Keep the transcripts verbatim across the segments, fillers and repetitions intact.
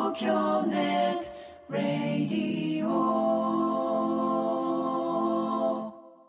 東京ネットラディオ。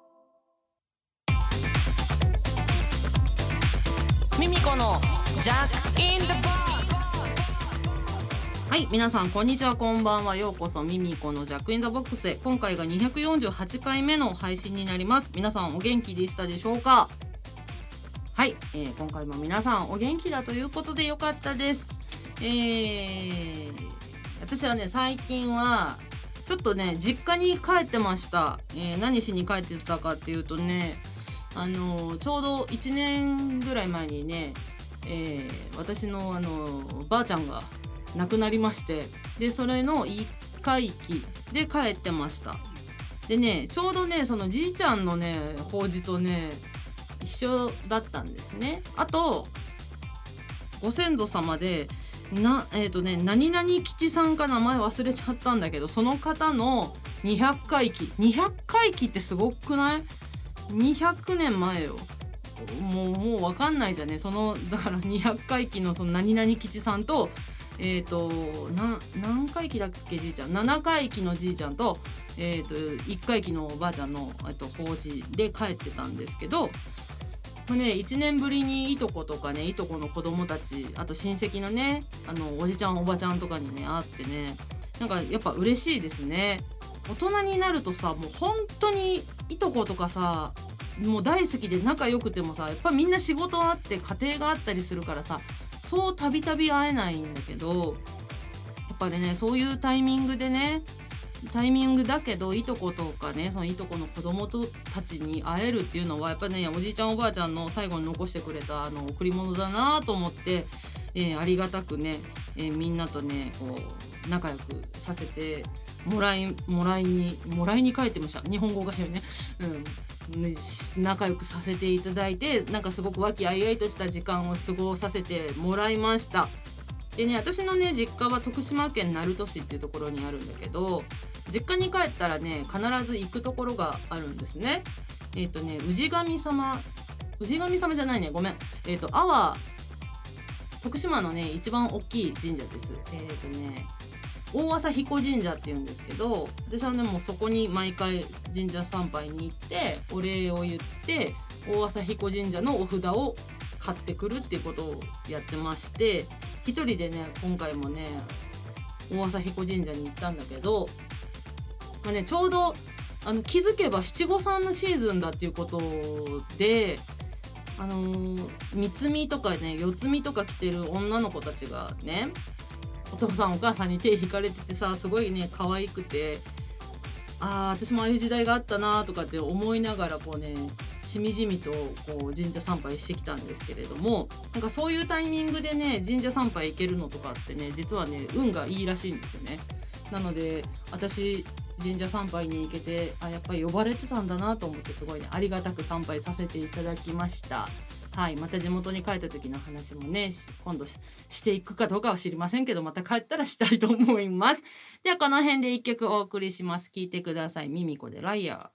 ミミコのジャックインザボックス。はい、皆さんこんにちは、こんばんは。ようこそミミコのジャックインザボックスへ。今回がにひゃくよんじゅうはちかいめの配信になります。皆さんお元気でしたでしょうか？はい、えー、今回も皆さんお元気だということでよかったです。えー、私はね、最近はちょっとね、実家に帰ってました。えー、何しに帰ってたかっていうとね、あのー、ちょうどいちねんぐらい前にね、えー、私の、あのー、ばあちゃんが亡くなりまして、でそれのいっかいきで帰ってました。でね、ちょうどね、そのじいちゃんのね法事とね一緒だったんですね。あとご先祖様でなえっ、ー、とね何々吉さんか名前忘れちゃったんだけど、その方のにひゃっかいきにひゃっかいきってすごくない？にひゃくねんまえよ。もうもう分かんないじゃね。そのだからにひゃっかいきのその何々吉さんとえっ、ー、とな何回忌だっけじいちゃん、ななかいきのじいちゃんとえっ、ー、といっかいきのおばあちゃんのえっと法事で帰ってたんですけど、ね、いちねんぶりにいとことかね、いとこの子供たち、あと親戚のね、あのおじちゃんおばちゃんとかにね会ってね、なんかやっぱ嬉しいですね。大人になるとさ、もう本当にいとことかさ、もう大好きで仲良くてもさ、やっぱみんな仕事あって家庭があったりするからさ、そうたびたび会えないんだけど、やっぱりね、そういうタイミングでね、タイミングだけどいとことかね、そのいとこの子供とたちに会えるっていうのはやっぱね、おじいちゃんおばあちゃんの最後に残してくれたあの贈り物だなと思って、えー、ありがたくね、えー、みんなとねこう仲良くさせてもらいもらいにもらいに帰ってました。日本語おかしいよね、うん、仲良くさせていただいて、なんかすごく和気あいあいとした時間を過ごさせてもらいました。でね、私のね実家は徳島県鳴門市っていうところにあるんだけど、実家に帰ったらね必ず行くところがあるんですね。えっ、ー、とね氏神様氏神様じゃないね、ごめん、えっ、ー、と阿波徳島のね一番大きい神社です。えっ、ー、とね大朝彦神社っていうんですけど、私はねもうそこに毎回神社参拝に行ってお礼を言って、大朝彦神社のお札を買ってくるっていうことをやってまして、一人でね今回もね大朝彦神社に行ったんだけど、まあね、ちょうどあの気づけば七五三のシーズンだっていうことで、あのー、三つみとかね四つみとか着てる女の子たちがね、お父さんお母さんに手引かれててさ、すごいね可愛くて、あー私もああいう時代があったなとかって思いながらこうねしみじみとこう神社参拝してきたんですけれども、なんかそういうタイミングでね神社参拝行けるのとかってね、実はね運がいいらしいんですよね。なので私神社参拝に行けて、あやっぱり呼ばれてたんだなと思って、すごいねありがたく参拝させていただきました。はい、また地元に帰った時の話もね今度 し, していくかどうかは知りませんけど、また帰ったらしたいと思います。ではこの辺で一曲お送りします。聴いてください。ミミコでライアー。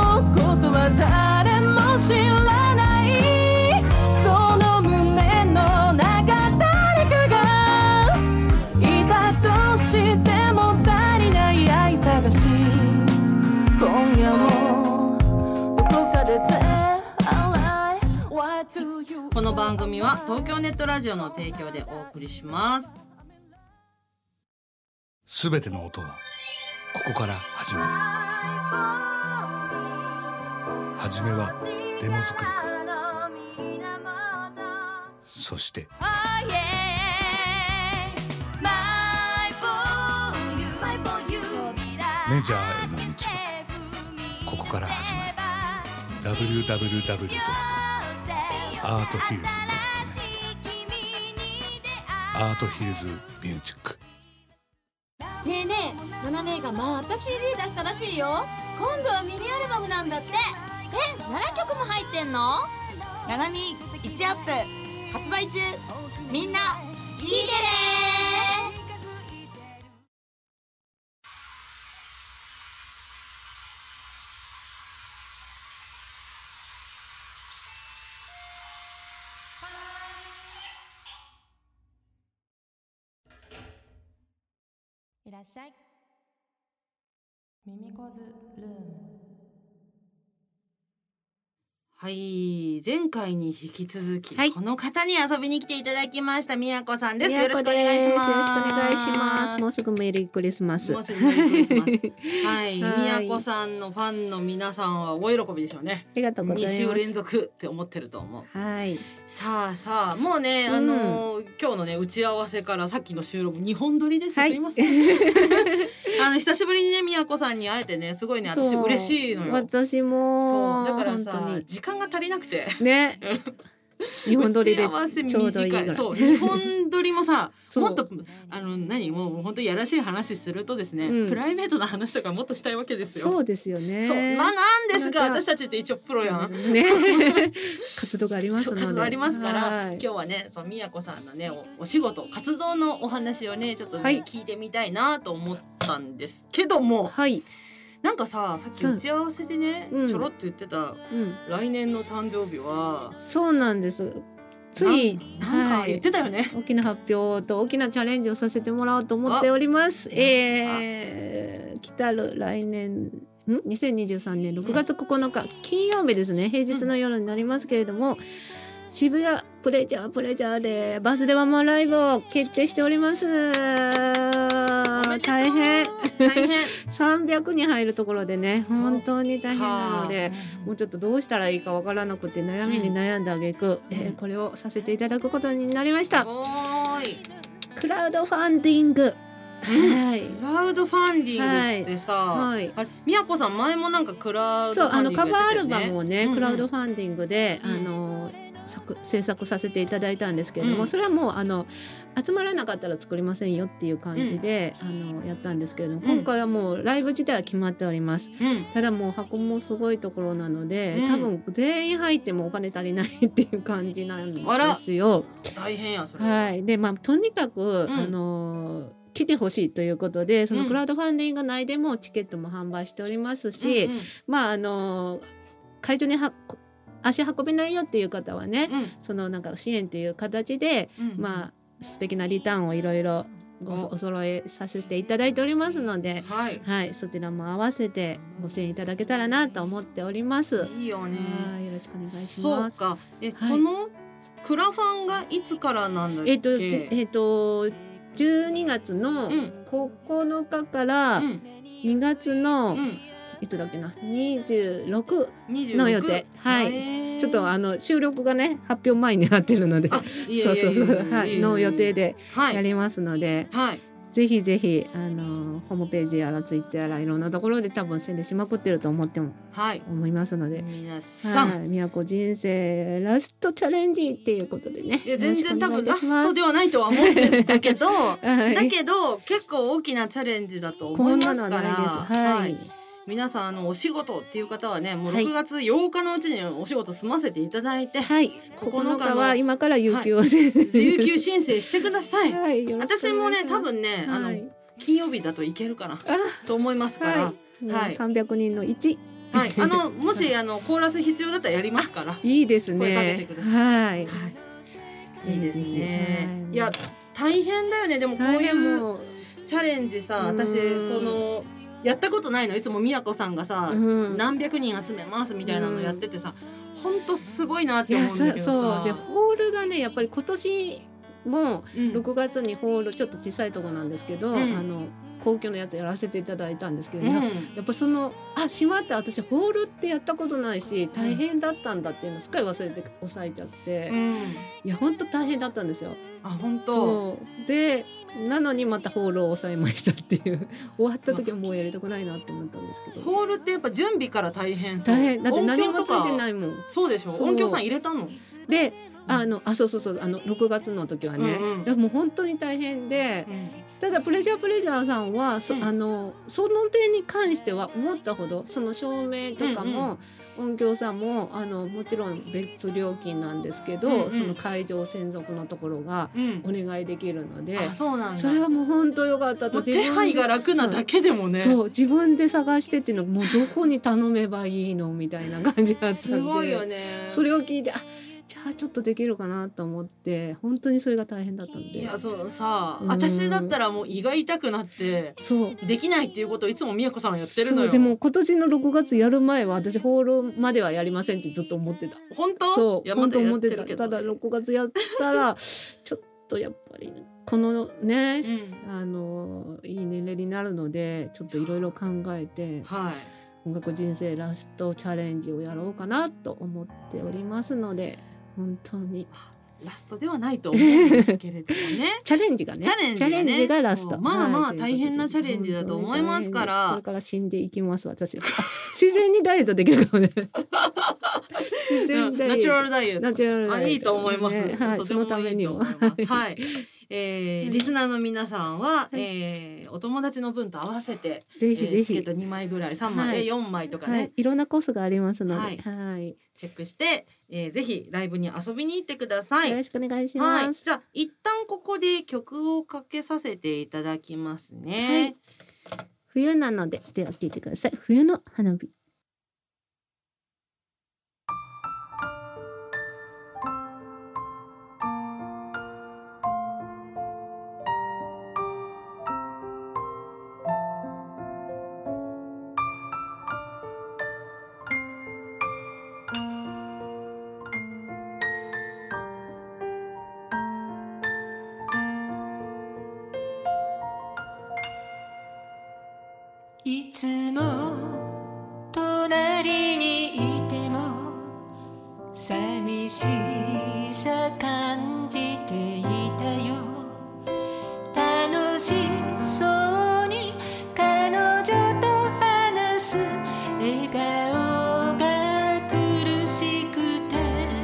誰も知らないその胸のこの番組は東京ネットラジオの提供でお送りします。 すべての音はここから始まる。はじめはデモ作りから、そしてメジャーへの道もここから始まる。 ダブリューダブリューダブリュー ドット アートヒルズ ドット ネット アートヒルズミュージック。 ねえねえ、ナナ姉がまた シーディー 出したらしいよ。今度はミニアルバムなんだって。え、ななきょくも入ってんの？ ナナミいちアップ発売中。みんな聞いてね。 いらっしゃい。ミミコズルーム。 はい、前回に引き続き、 はい、 この方に遊びに来ていただきました。みやこさんです。 よろしくお願いします。よろしくお願いします。もうすぐメリークリスマス。 もうすぐメリークリスマス。はい、みやこさんのファンの皆さんはお喜びでしょうね。 ありがとうございます。 に週連続って思ってると思う。 はい。 さあさあ、もうね、あのーうん、今日のね打ち合わせからさっきの収録にほん撮りです。はい、すいません。あの久しぶりにねみやこさんに会えてね、すごいね私嬉しいのよ。 私も。 そうだからさ、時間が足りなくて。ね。 日本撮りでちょうどいいぐらい。 そう、日本撮りもさもっとあの何もう本当にやらしい話するとですね、うん、プライベートな話とかもっとしたいわけですよ。 そうですよね。 そう、まあなんですが私たちって一応プロやん。ね。 活動がありますので。 活動ありますから、今日はねそのみやこさんのね お, お仕事活動のお話をねちょっとね、はい、聞いてみたいなと思ったんですけども。はい。なんかさ、さっき打ち合わせでね、うん、ちょろっと言ってた、うん、来年の誕生日はそうなんです。ついなんか言ってたよね、はい、 大きな発表と大きなチャレンジをさせてもらおうと思っております。えー、来たる来年んにせんにじゅうさんねんろくがつここのか金曜日ですね。平日の夜になりますけれども、うん、渋谷プレジャープレジャーでバースデーワンマンライブを決定しております。大変大変さんびゃくにん入るところでね、本当に大変なので、もうちょっとどうしたらいいかわからなくて悩みに悩んだ挙句、うんえー、これをさせていただくことになりました。おーいクラウドファンディング、 はい、クラウドファンディングってさ、はい、あれみやこさん前もなんかクラウドファンディングやってたよね。そう、あのカバーアルバムをね、うんうん、クラウドファンディングで、うん、あの制作させていただいたんですけれども、うん、それはもうあの集まらなかったら作りませんよっていう感じで、うん、あのやったんですけれども、うん、今回はもうライブ自体は決まっております、うん、ただもう箱もすごいところなので、うん、多分全員入ってもお金足りないっていう感じなんですよ。 大変やそれ。 はい。で、まあとにかく、うん、あの来てほしいということで、そのクラウドファンディング内でもチケットも販売しておりますし、うんうん、まああの会場には足運べないよっていう方はね、うん、そのなんか支援という形で、うん、まあ素敵なリターンをいろいろお揃えさせていただいておりますので、はいはい、そちらも合わせてご支援いただけたらなと思っております。 いいよね。 はい、よろしくお願いします。 そうか。え、はい、このクラファンがいつからなんだっけ？ えっと、えっとじゅうにがつのここのかからにがつの、うんうんいつだっけなにじゅうろくの予定。はい。ちょっとあの収録がね発表前になってるので、そうそうそうはいの予定でやりますので、はい、ぜひぜひあのホームページやらツイッターやらいろんなところで多分宣伝しまくってると思っても、はい、思いますので、 皆さん、 はい、宮古人生ラストチャレンジっていうことでね。 いや全然多分ラストではないとは思うんだけど、はい、だけど結構大きなチャレンジだと思いますから。こんなのはないです。はい。はい皆さんあのお仕事っていう方はねもうろくがつようかのうちにお仕事済ませていただいて、はい、 ここのかは今から有給を、はい、 有給申請してください、はい、私もね多分ね、はい、あの金曜日だといけるかなと思いますから、 はいはい、さんびゃくにんのいちはい、あのもしあのコーラス必要だったらやりますからいいですね声かけてください、はい、はい、いいですね、はい、いや大変だよねでもこういうチャレンジさ私そのやったことないの。いつも宮子さんがさ、 うん、 何百人集めますみたいなのやっててさ、ほんとすごいなって思うんだけどさ。 そうでホールがねやっぱり今年もろくがつにホールちょっと小さいとこなんですけど、うん、あの公共のやつやらせていただいたんですけど、うん、やっぱそのあしまって私ホールってやったことないし大変だったんだっていうのをすっかり忘れて抑えちゃって、うん、いや本当大変だったんですよ。 あ本当そうでなのにまたホールを抑えましたっていう終わった時はもうやりたくないなって思ったんですけど、 ホールってやっぱ準備から大変そう。 大変だって何もついてないもん。 そうでしょ。音響さん入れたのであのあそうそうそうあのろくがつの時はね、うんうん、いやもう本当に大変で、うん、ただプレジャープレジャーさんは そ,、うん、あのその点に関しては思ったほどその照明とかも、うんうん、音響さんもあのもちろん別料金なんですけど、うんうん、その会場専属のところがお願いできるので、うん、 あそうなんだ。 それはもう本当良かったと。 手配が楽なだけでもね。 そう自分で探してっていうのもうどこに頼めばいいのみたいな感じだったんで、 すごいよね。 それを聞いてあじゃあちょっとできるかなと思って本当にそれが大変だったんで。 いやそうさ、うん、私だったらもう胃が痛くなってそうできないっていうことをいつも宮子さんはやってるのよ。 そうでも今年のろくがつやる前は私ホールまではやりませんってずっと思ってた。 本当？ そう本当思ってた。ただろくがつやったらちょっとやっぱりこのね、うん、あのいい年齢になるのでちょっといろいろ考えて、はい、音楽人生ラストチャレンジをやろうかなと思っておりますので本当にラストではないと思うんですけれどもねチャレンジがねチャレンジがね、チャレンジがラスト。 まあまあ、 はい、 大変なチャレンジだと思いますからこれから死んでいきます私は自然にダイエットできるかもね自然ダイエットナチュラルダイエットナチュラルダイエットあいいと思います、ねはい、そのためにもはいえー、リスナーの皆さんは、はいえー、お友達の分と合わせてぜひぜひ、えー、 チケットにまいぐらいさんまい、はい、よんまいとかね、 はい、いろんなコースがありますので、 はいはい、チェックして、えー、ぜひライブに遊びに行ってください。 よろしくお願いします、はい、 じゃあ一旦ここで曲をかけさせていただきますね、 はい、冬なのででは聴いてください。冬の花火。 いつも隣にいても寂しさ感じていたよ。楽しそうに彼女と話す笑顔が苦しくて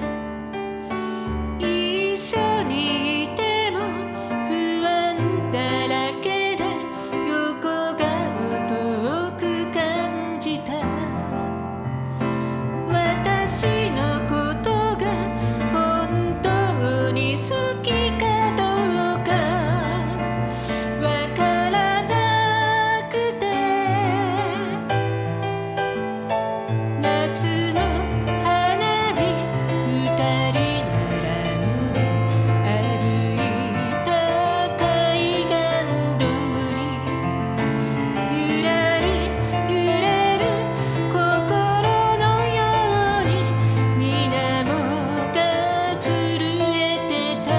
一緒にいても不安だらけで横顔遠く感じた。私のことが本当に好きかどうかわからなくて夏の花火二人並んで歩いた海岸通りゆらり揺れる心のように水面が震えてた。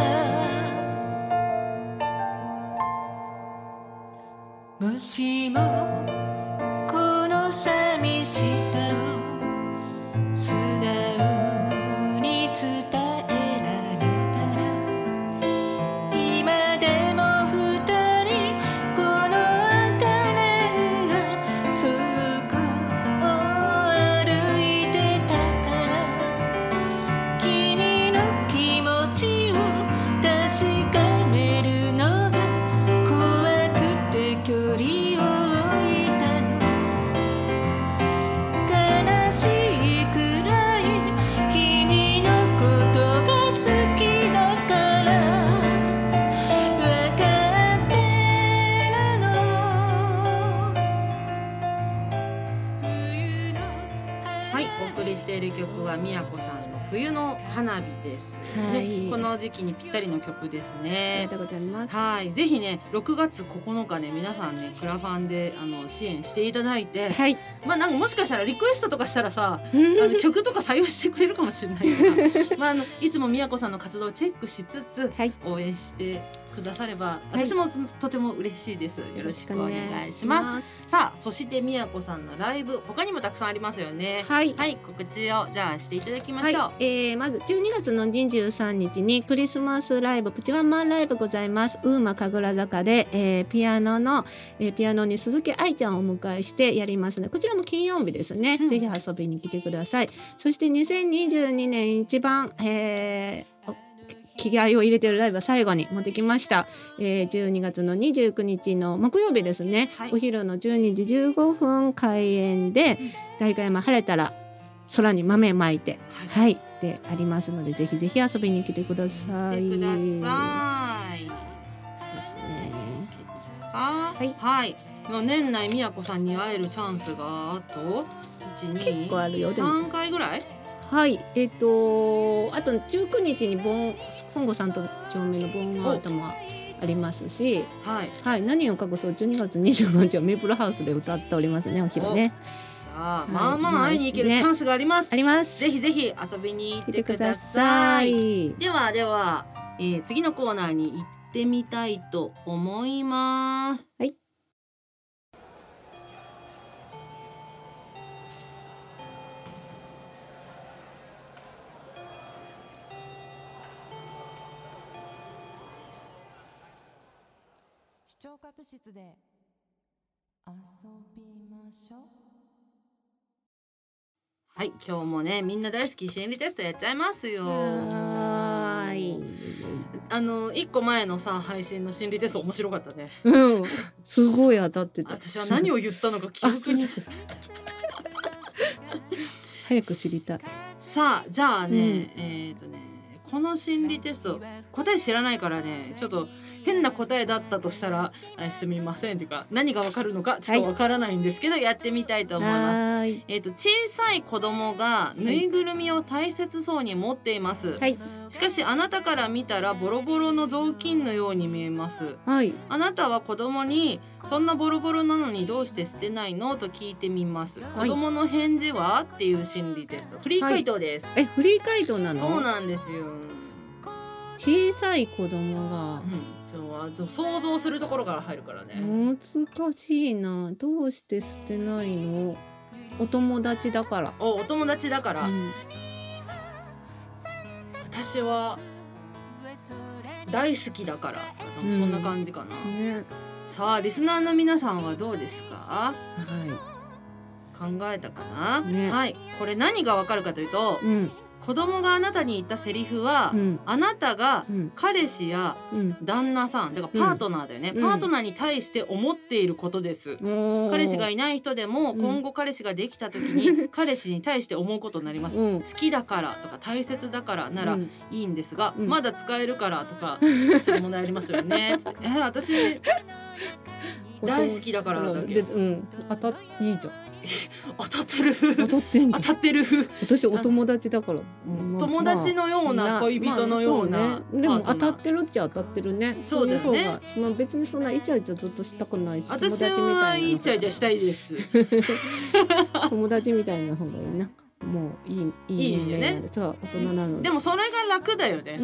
もしもこの寂しさを素直に伝えられたら今でも二人この赤レンガ倉庫を歩いてたから君の気持ちを確かめるのが怖くて距離を置いたの。悲しいくらい君のことが好きだから分かってるの。冬のはい、お送りしている曲は宮子さんの冬の花火です、 はい、 ね、この時期にぴったりの曲ですありね。 がとうございます。 はい、ぜひねろくがつここのかね皆さんねクラファンであの支援していただいて、 はい、 まあなんかもしかしたらリクエストとかしたらさあの曲とか採用してくれるかもしれないからまああのいつもみやこさんの活動をチェックしつつ、はい、応援してくだされば私もとても嬉しいです。よろしくお願いします。さあそしてみやこさんのライブ他にもたくさんありますよね。はい、はい、告知をじゃあしていただきましょう。はい、えー、まずじゅうにがつのにじゅうさんにちにクリスマスライブプチワンマンライブございます。ウーマ神楽坂で、えー、ピアノの、えー、ピアノに鈴木愛ちゃんをお迎えしてやりますね。こちらも金曜日ですね、うん、ぜひ遊びに来てください。そしてにせんにじゅうにねん一番、えー気合を入れてるライブは最後に持ってきました、えー、じゅうにがつのにじゅうくにちの木曜日ですね、はい、お昼のじゅうにじじゅうごふん開演で、うん、代官山晴れたら空に豆まいて、はい、はい、でありますのでぜひぜひ遊びに来てください。 来てくださいですね。はい、はい、もう年内みやこさんに会えるチャンスがあといち、に、さんかいぐらい。 はい、えっ、ー、とあとじゅうくにちに本郷さんと丁目の盆アートもありますし、はい、はい、何を隠そうじゅうにがつにじゅうごにちはメープルハウスで歌っておりますね、お昼ね。 じゃあ、はい、まあまあ会いに行けるチャンスがあります。 あります。 ぜひぜひ遊びに行ってください。ではでは、えー、次のコーナーに行ってみたいと思います。はい。 視聴覚室で遊びましょう。 はい、今日もねみんな大好き心理テストやっちゃいますよ。はい、あの一個前のさ配信の心理テスト面白かったね。 うん、すごい当たってた。 私は何を言ったのか記憶に早く知りたい。 さあじゃあね、うん、えっとねこの心理テスト答え知らないからねちょっと変な答えだったとしたらすみませんというか何がわかるのかちょっとわからないんですけど、はい、やってみたいと思います。えーと、小さい子供がぬいぐるみを大切そうに持っています、はい、しかしあなたから見たらボロボロの雑巾のように見えます、はい、あなたは子供にそんなボロボロなのにどうして捨てないのと聞いてみます、はい、子供の返事はっていう心理テストフリー回答です、 はい、えフリー回答なの？ そうなんですよ。 小さい子供が、 うん、そう想像するところから入るからね。 難しいな。どうして捨てないの？お友達だから。 お、お友達だから、うん、私は大好きだから、うん、そんな感じかな、ね、さあリスナーの皆さんはどうですか？はい、考えたかな、ね、はい、これ何がわかるかというと、うん、子供があなたに言ったセリフは、うん、あなたが彼氏や旦那さん、だからパートナーだよね、うん、パートナーに対して思っていることです、うん、彼氏がいない人でも今後彼氏ができた時に彼氏に対して思うことになります、うん、好きだからとか大切だからならいいんですが、うん、まだ使えるからとかちょっと問題ありますよねつってえ私大好きだからだけど、 うん、当たっいいじゃん当たってる当たってん当たってる私お友達だから、 うん、友達のような恋人のような、まあまあね、でも当たってるっちゃ当たってるね。 そうだよね。 そういう方が、まあ、別にそんなイチャイチャずっとしたくないし、 私はイチャイチャしたいです友達みたいな方がいいな。もういいいい年齢なんでさ、大人なので。 でもそれが楽だよね、うん、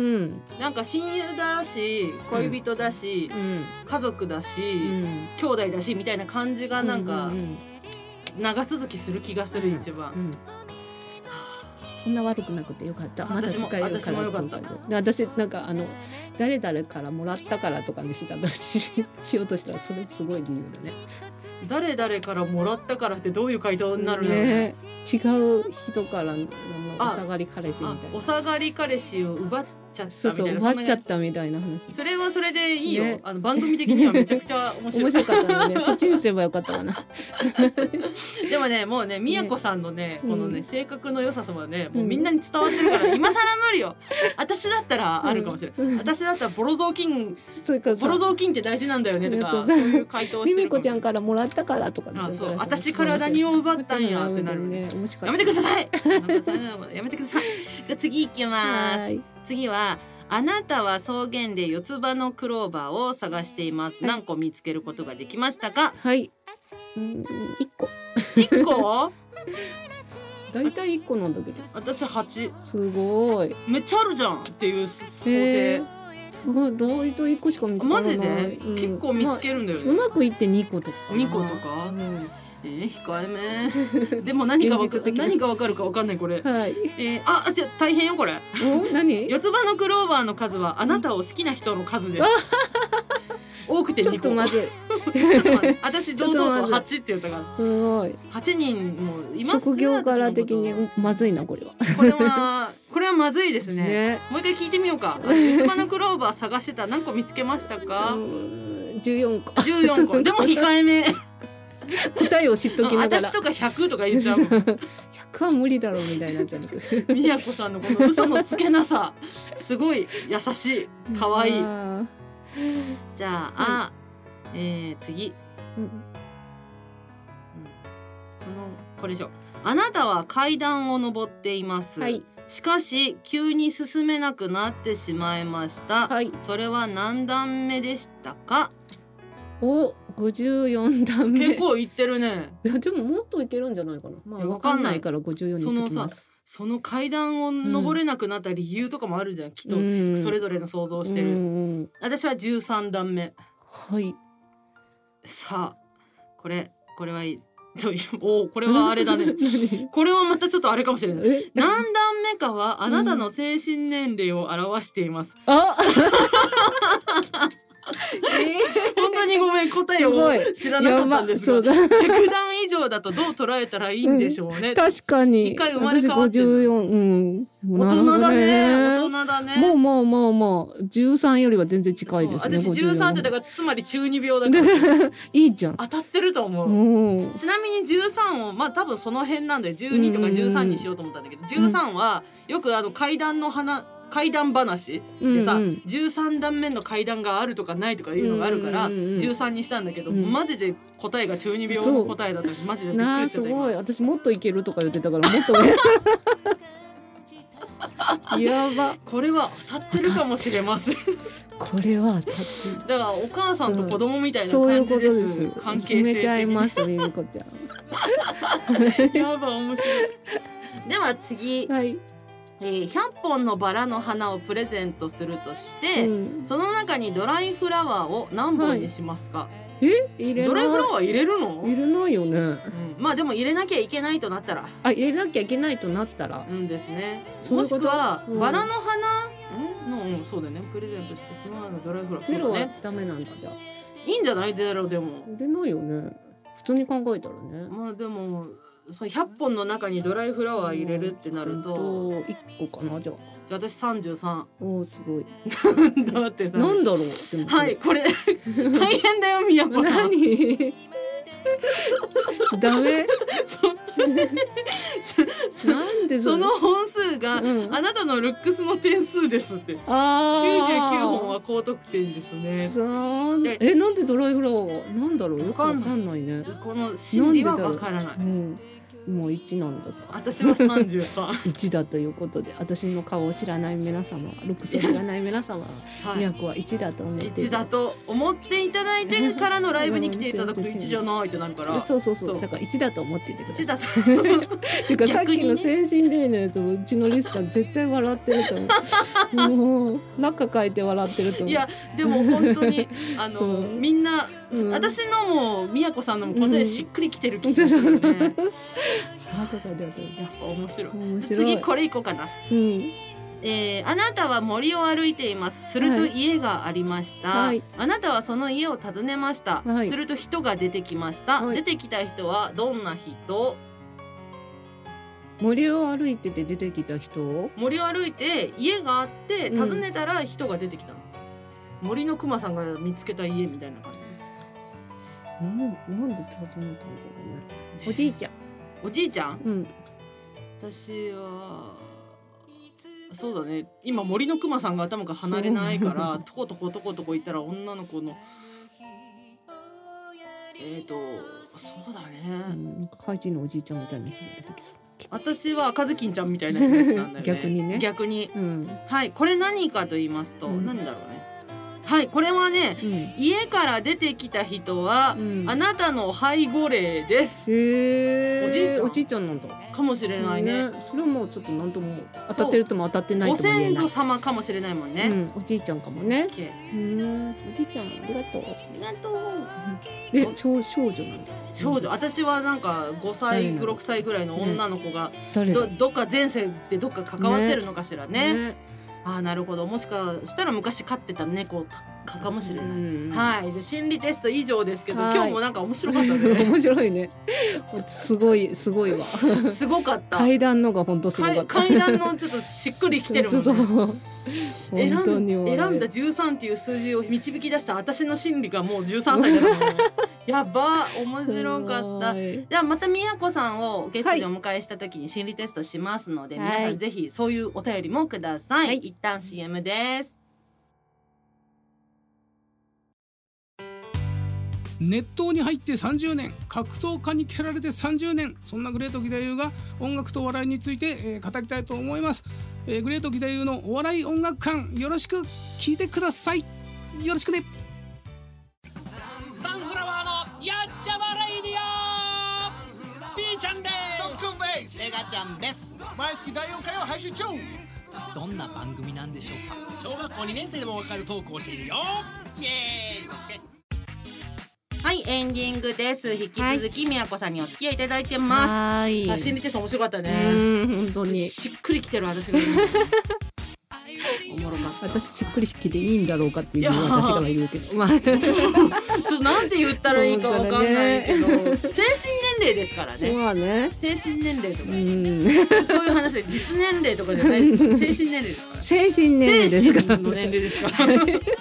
なんか親友だし恋人だし、うん、家族だし、うん、兄弟だしみたいな感じがなんか、うんうんうん長続きする気がする、うん、一番、うん、 そんな悪くなくてよかった。まだ使えるから私もよかった。 私なんかあの誰々からもらったからとかにしたししようとしたらそれすごい理由だね。 誰々からもらったからってどういう回答になるの、 ね、違う人からのお下がり彼氏みたいな。 お下がり彼氏を奪っちちゃったそうそうみたいな。 終わっちゃったみたいな話。 それはそれでいいよ、 ね、 あの番組的にはめちゃくちゃ面白い面白かったので、ね、そっちにすればよかったかな。 でもねもうねみやこさんのね、 ねこのね、 うん、 性格の良さはねもうみんなに伝わってるから、うん、今更無理よ。私だったらあるかもしれない、うん、私だったらボロ雑巾ボロ雑巾って大事なんだよねとか、そういう回答をしてるかもしれない。 みみこちゃんからもらったからとか、 あそう私から何を奪ったんやってなるね。やめてくださいやめてください。じゃあ次行きます。次はあなたは草原で四つ葉のクローバーを探しています、はい、何個見つけることができましたか？ はい、うん、いっこいっこだいたいいっこなんだけど私はち。すごいめっちゃあるじゃんっていう想定。 すごい、だいたいいっこしか見つからない。 マジで、うん、結構見つけるんだよね、 まあ、うまくいってにことかにことか、うん、えー、控えめでも何かわか何かわかるかわかんないこれ、 はい、 えー、あじゃ大変よこれ。 お何？ 四つ葉のクローバーの数はあなたを好きな人の数です多くてにこ。 ちょっとまずいちょっと待って私堂々とはちって言ったからすごいはちにんもいます。 職業柄的にまずいなこれはこれはこれはまずいです ね, ねもう一回聞いてみようか。四つ葉のクローバー探してた何個見つけましたか？ じゅうよんこじゅうよんこでも控えめ答えを知っときながら私とかひゃくとか言っちゃうもんひゃくは無理だろうみたいになっちゃう。 みやこさんのこの嘘のつけなさすごい優しい可愛い。じゃあ、はい、えー、次、うんうん、このこれでしょ。あなたは階段を登っています、はい、しかし急に進めなくなってしまいました、はい、それは何段目でしたか？ おごじゅうよんだんめ。 結構いってるね。 いやでももっといけるんじゃないかな。まあわかんないからごじゅうよんにしときます。 その階段を登れなくなった理由とかもあるじゃん、うん、きっとそれぞれの想像してる、うん、私はじゅうさんだんめ。 はい。 さあこれこれはいいおこれはあれだねこれはまたちょっとあれかもしれない。何段目かはあなたの精神年齢を表しています、うん、あえー、本当にごめん答えを知らなかったんですがひゃくだん以上だとどう捉えたらいいんでしょうね、 うん、確かに一回生まれ変わってる。 私ごじゅうよん、うん、 大人だね大人だね。 もうもうもうもうじゅうさんよりは全然近いですね。 私じゅうさんってだからつまり中二病だからいいじゃん当たってると思う、うん、ちなみにじゅうさんをまあ多分その辺なんでじゅうにとかじゅうさんにしようと思ったんだけど、うん、じゅうさんはよくあの階段の花階段話でさ、うんうん、じゅうさんだんめの階段があるとかないとかいうのがあるから、うんうんうん、じゅうさんにしたんだけど、うん、マジで答えが中二病の答えだったしマジでびっくりしちゃった。 すごい私もっといけるとか言ってたからもっとやばこれは当たってるかもしれませんこれは当たってる。 だからお母さんと子供みたいな感じです。そういうことです。関係性決めちゃいますみみこちゃんやば面白い。では次、はいえー、ひゃっぽんのバラの花をプレゼントするとして、うん、その中にドライフラワーを何本にしますか？はい、 え入れない。 ドライフラワー入れるの？ 入れないよね、うん、 まあでも入れなきゃいけないとなったらあ入れなきゃいけないとなったらうんですね。もしくは、うん、バラの花の、うん、そうだねプレゼントしてその後ドライフラワーゼロはダメなんだ。じゃあいいんじゃないゼロでも入れないよね普通に考えたらね。 まあでもそうひゃっぽんの中にドライフラワー入れるってなると、 うん、いっこかな。じゃあじゃあ私さんじゅうさん。 おーすごいだってなんだろうはいこれ大変だよみやこさん何ダメそなんでその本数が、うん、あなたのルックスの点数ですってあきゅうじゅうきゅうほんは高得点ですね。 えなんでドライフラワーなんだろうよくわかんないね。 この心理はわからない。 もういちなんだと。 私はさんじゅうさん。 いちだということで、私の顔を知らない皆様、ルックスを知らない皆様、みやこはいちだと思っていちだと思っていただいてからのライブに来ていただくといちじゃないってなるから。 そうそうそう。だからいちだと思っていてください。 いちだと。 ていうかさっきの精神霊のやつもうちのリスナー絶対笑ってると思う。もう中書いて笑ってると思う。 いやでも本当にあのみんな、うん、私のもみやこさんのも答えしっくりきてる気がするね。 やっぱ面白い。 面白い。 次これいこうかな、うんえー、あなたは森を歩いています。すると家がありました、はい、あなたはその家を訪ねました、はい、すると人が出てきました、はい、出てきた人はどんな人？ 森を歩いてて出てきた人？ 森を歩いて家があって訪ねたら人が出てきたの、うん、森のクマさんが見つけた家みたいな感じ。 うん、なんで訪ねたんだろうね。おじいちゃん。 おじいちゃん？ うん。 私はそうだね。今森のクマさんが頭から離れないからとことことことこ行ったら女の子のえーとそうだね。 うん、ハイジのおじいちゃんみたいな人が出てきそう。 私はカズキンちゃんみたいな人なんだよね。 逆にね。 逆に、 うん、 はい。これ何かと言いますと、うん、何だろうね。はい、これはね、うん、家から出てきた人は、うん、あなたの背後霊です。 へー、 おじいちゃん、 おじいちゃんなんだかもしれないね。 ね、それもちょっとなんとも当たってるとも当たってないとも言えない。 ご先祖様かもしれないもんね。 うん、おじいちゃんかもね。 うん、 おじいちゃんありがとう。ありがとう。 え、少少女なんだ。 少女、私はなんかごさい、ろくさいぐらいの女の子が、ね、ど, どっか前世でどっか関わってるのかしらね。ねね、あー、なるほど。もしかしたら昔飼ってた猫かかもしれない。うん、はい。で心理テスト以上ですけど、今日もなんか面白かったね。 面白いね。すごいすごいわ。 すごかった。 階段のが本当すごかった。 階段のちょっとしっくりきてるもんね。選ん, 選んだじゅうさんっていう数字を導き出した私の心理がもうじゅうさんさいだったの。やば、面白かった。じゃあまたみやこさんをゲストにお迎えした時に心理テストしますので、はい、皆さんぜひそういうお便りもください。はい、一旦 シーエム です。 熱湯に入ってさんじゅうねん、格闘家に蹴られてさんじゅうねん、そんなグレート義太夫が音楽と笑いについて、えー、語りたいと思います。えー、グレート義太夫のお笑い音楽館、よろしく聞いてください。よろしくね。 サンフラワーのやっちゃまレイディオ、ピーちゃんです。 ドックンです。 メガちゃんです。 毎月だいよんかいを配信中。 どんな番組なんでしょうか。小学校にねん生でもわかるトークをしているよ。イエーイ、嘘つけ。 はい、エンディングです。引き続きみやこさんにお付き合いいただいてます。はい、心理テスト面白かったね。 うん、本当にしっくりきてる私がおもろかった。 私しっくりきていいんだろうかっていう私が言うけど、まあちょっとなんて言ったらいいかわかんないけど、ね、精神年齢ですからね。 まあね、 精神年齢とか、うん、そういう話で実年齢とかじゃないですから。精神年齢ですから。 精神年齢ですから。 精神の年齢ですから。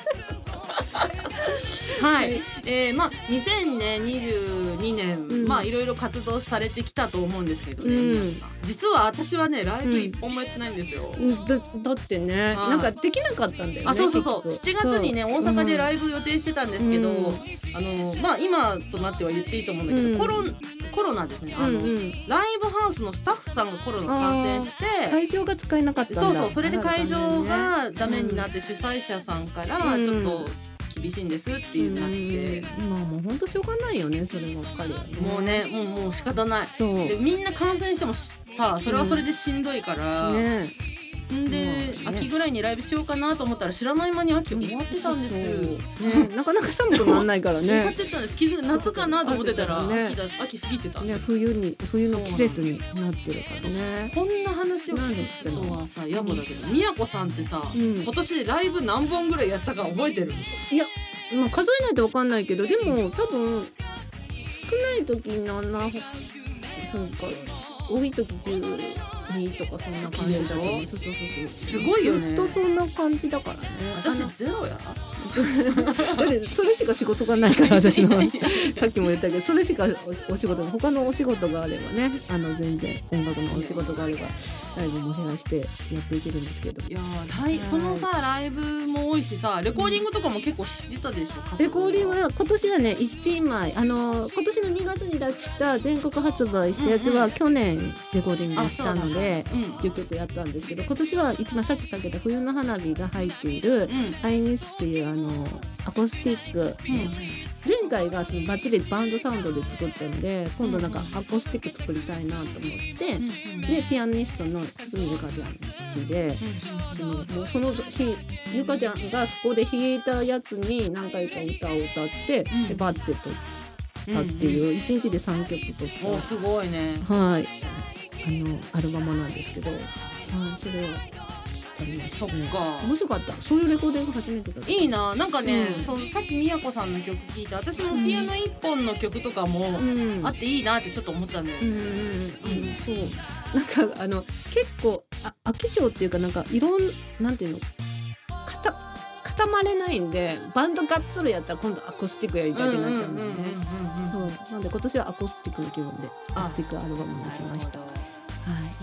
はい、えー、まあにせんにじゅうにねん、うん、まあいろいろ活動されてきたと思うんですけどね、うん、実は私はねライブ一本もやってないんですよ、 うん、だ, だってねなんかできなかったんだよね。 あ、そうそうそう、しちがつにね大阪でライブ予定してたんですけど、うん、あのまあ今となっては言っていいと思うんだけど、うん、コロコロナですね、あの、うんうん、ライブハウスのスタッフさんがコロナ感染して会場が使えなかったんだ。 そうそう、それで会場がダメになって主催者さんからちょっと厳しいんですっていうなって、 まあもう本当しょうがないよね、そればっかりは、ね、 もうね、もうもう仕方ない。そうでみんな感染してもさ、それはそれでしんどいから、うんね、んで、ね、秋ぐらいにライブしようかなと思ったら知らない間に秋終わってたんです、 ね、なかなか寒くならないからね。 終わってたんです。気づ夏かなと思ってたら、ね、秋だ、秋過ぎてた、 ね、冬に冬の季節になってるからね。 こんな話を聞いたことはさ、野暮だけど、みやこさんってさ、うん、今年ライブ何本ぐらいやったか覚えてる？ いや、まあ、数えないと分かんないけど、でも多分少ない時ななほんか多い時じゅうにとかそんな感じだと思う。そうそうそうそう、 すごいよね。 ずっとそんな感じだからね。 私ゼロや。 だってそれしか仕事がないから私のさっきも言ったけど、それしか お, お仕事他のお仕事があればね、あの全然音楽のお仕事があればライブも減らしてやっていけるんですけど、 いやー、そのさライブも多いしさ、レコーディングとかも結構してたでしょ。 レコーディングは今年はねいちまい、あの今年のにがつに出した全国発売したやつは去年レコーディングしたので、うんうん、じゅっきょくやったんですけど、今年はいちまいさっきかけた冬の花火が入っている、うん、アイニスっていうあのアコースティック、うん、前回がそのバッチリバンドサウンドで作ったので、今度なんかアコースティック作りたいなと思って、うん、でピアニストの堤ゆかちゃんで、うん、そのもうその日ゆかちゃんがそこで弾いたやつに何回か歌を歌って、うん、でバッて撮ったっていう、いちにちでさんきょく撮った、 おすごいね、 はい、あのアルバムなんですけど、はい、それをありましたそっね。 か面白かった。そういうレコーディング初めてだった。 いいな。なんかね、 うんそのさっきみやこさんの曲聞いて私もピアノ一本の曲とかもうんあっていいなってちょっと思ったんだよ、 うんうんうんうん、そうなんかあの結構あ飽き性っていうかなんかいろんなんていうの固固まれないんでバンドがっつりやったら今度アコースティックやりたいってなっちゃうんだよね。そうなんで今年はアコースティックの気分でアコースティックアルバムにしました。はい、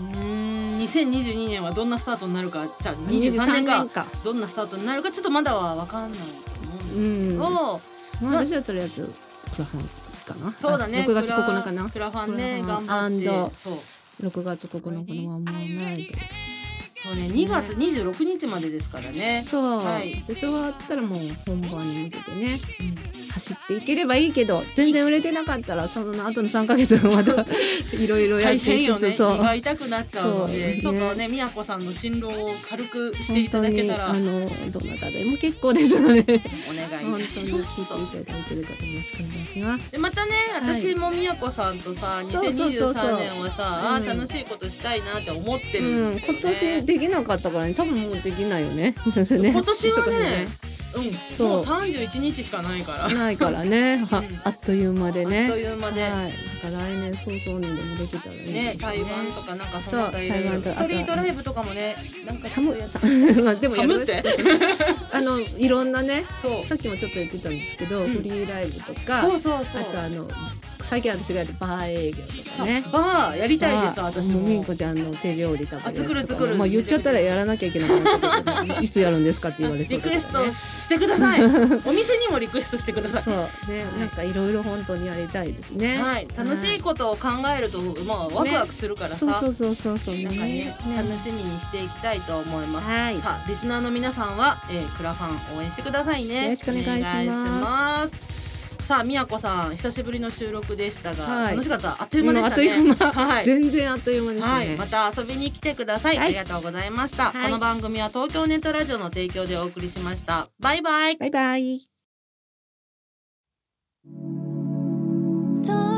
うーんにせんにじゅうにねんはどんなスタートになるか、じゃあにじゅうさんねんかにじゅうさんねんかどんなスタートになるかちょっとまだは分かんないと思うんだけど、 まあ私だったらやつクラファンかな。 そうだね、 ろくがつここのかな。 クラファンねクラファン頑張って、そうろくがつここのかのはもうないけど、 そうね、にがつにじゅうろくにちまでですからね。 そう、 はい、 でそう終わったらもう本番に向けてね、うん、走っていければいいけど全然売れてなかったらその後のさんかげつまたいろいろやっていつつ、 大変よね、 そう胃が痛くなっちゃうので、 ね、 ちょっとねみやこさんの心労を軽くしていただけたら、 あのどなたでも結構ですのでお願いいたしますと。 聞いていただいてる方よろしくお願いします。 でまたね、私もみやこさんとさ、にせんにじゅうさんねんはさ、あ楽しいことしたいなって思ってるんだけどね、 うん、今年できなかったからね、多分もうできないよね。 今年はね、うん、そうもうさんじゅういちにちしかないからないからね、はあっという間でね、 あっという間で、 はい、だから来年早々にでもできたらいいですね。 ね、台湾とかなんかその他いろいろストリートライブとかもね、なんか寒まあでもやるってあのいろんなね、さっきもちょっと言ってたんですけど、うん、フリーライブとか、 そうそうそう、 あとあの最近私がやるバー営業とかね、 バーやりたいです。私もみんこちゃんの手料理食べるやつとか、 作る作る、 まあ言っちゃったらやらなきゃいけなくなったけどいつやるんですかって言われそうだけど、ね、 リクエストしてくださいお店にもリクエストしてください。 そうね、なんかいろいろ本当にやりたいですね。 はい、楽しいことを考えると、まあワクワクするからさ、 ね、そうそうそうそう、 なんかね、ね楽しみにしていきたいと思います。 はい、 さあリスナーの皆さんは、えー、クラファン応援してくださいね。 よろしくお願いします。 お願いします。さあみやこさん久しぶりの収録でしたが、はい、楽しかった。あっという間でしたね。あっという間、 はい、全然あっという間ですね。はい、 また遊びに来てください。はい、ありがとうございました。はい、この番組は東京ネットラジオの提供でお送りしました。バイバイ。 バイバイ。